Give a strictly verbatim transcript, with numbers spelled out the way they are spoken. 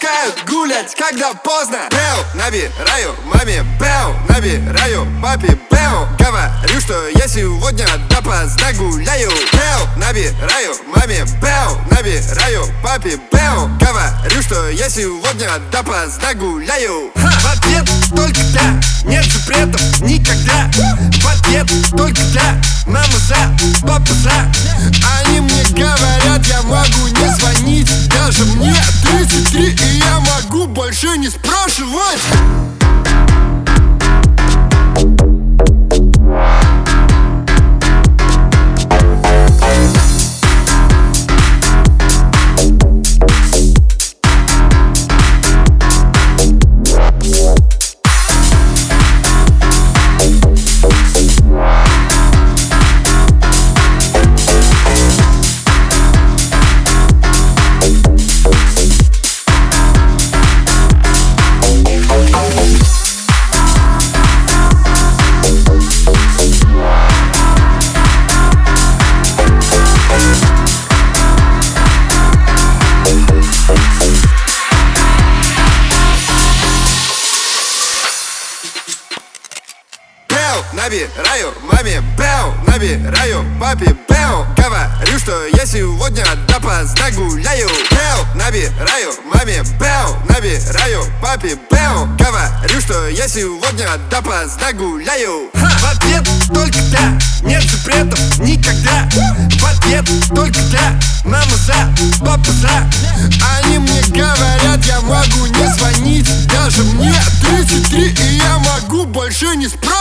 пускают гулять, когда поздно. Бэу, набираю маме, бэу, набираю папе, бэу. Говорю, что я сегодня допоздна гуляю. Бэу, набираю маме, бэу, набираю папе, бэу. Говорю, что я сегодня допоздна гуляю. Ха! В ответ только да, нет запретов никогда. В ответ только да, мама за, папа за. Они мне говорят, я могу не звонить. Даже мне тридцать три, и я могу больше не спрашивать. Набираю маме, бэу, набираю папе, бэу. Говорю, что я сегодня допоздна гуляю. Бэу, набираю маме, бэу, набираю папе, бэу. Говорю, что я сегодня допоздна гуляю. Ха! В ответ только да, нет запретов никогда. В ответ только да, мама за, папа за. Они мне говорят, я могу не звонить. Даже мне тридцать три, и я могу больше не спрашивать.